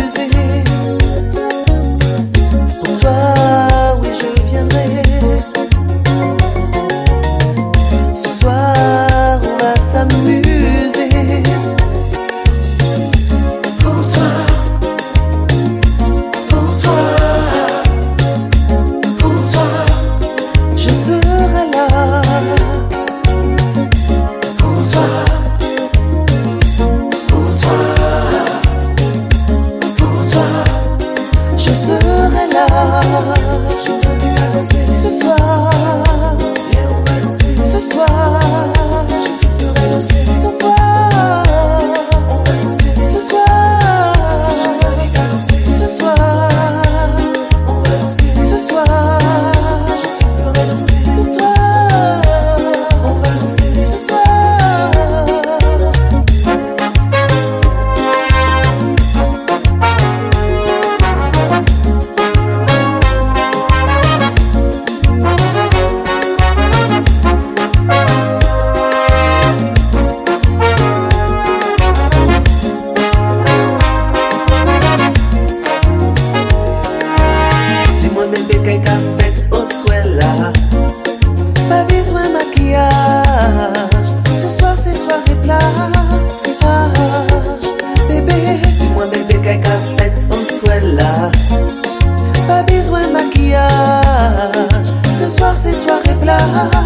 s'amuser. Pour toi, oui, je viendrai. Ce soir, on va s'amuser. Pour toi, pour toi, pour toi, je serai là. Pour toi, pour toi, pour toi, je serai là. Je t'invite à danser ce soir. Et on va danser ce soir. Je te ferai danser sans foi. On va danser ce soir. Je t'invite à danser ce soir. On va danser ce soir. Je te ferai danser pour toi. On va danser ce soir. Dis-moi bébé qu'est-ce qu'a fait au souhait là. Pas besoin de maquillage. Ce soir c'est soirée plage. Bébé, dis-moi bébé qu'est-ce qu'a fait au souhait là. Pas besoin de maquillage. Ce soir c'est soirée plage.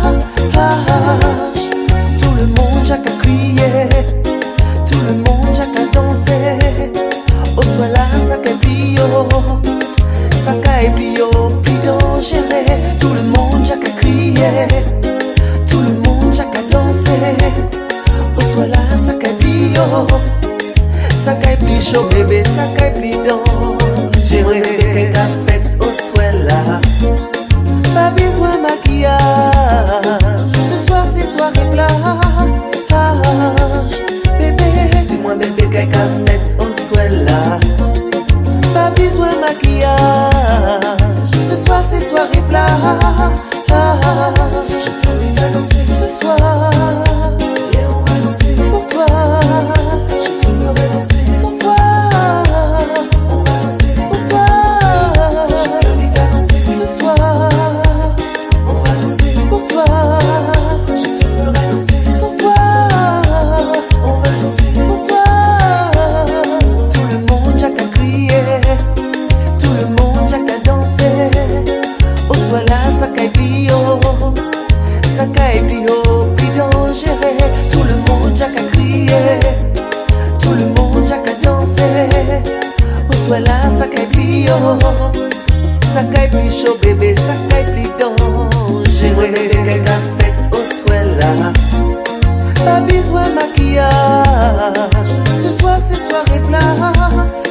Tout le monde j'ai qu'à crier. Tout le monde j'ai qu'à danser. Au soir là ça qu'est bio. Ça caille plus dangereux. Tout le monde j'ai qu'à crier. Tout le monde j'ai qu'à danser. Au soir là ça caille bio. Ça caille plus chaud bébé. Ça caille plus dangereux. Qu'est-ce qu'a fait au soir là. Pas besoin de maquillage. Ce soir c'est soirée plage. Bébé, dis-moi bébé qu'est-ce qu'a fait au soir là. Pas besoin de maquillage. Ce soir c'est soirée plage. Je t'invite à danser ce soir. Et on va danser pour toi. Je te ferai danser sans foi. On va danser pour toi. Je t'invite à danser ce soir. On va danser pour toi. Je te ferai danser sans foi. On va danser pour toi. Tout le monde j'ai qu'à crier. Tout le monde j'ai qu'à danser. Au soir là ça caille plus haut. Ça caille plus haut, plus dangereux. Tout le monde j'ai qu'à crier. Tout le monde j'ai qu'à danser. Au soir là ça caille plus haut. Ça caille plus chaud bébé. Ça caille plus dangereux. Qu'est-ce qu'a fait au soir là. Pas besoin de maquillage. Ce soir c'est soirée plage.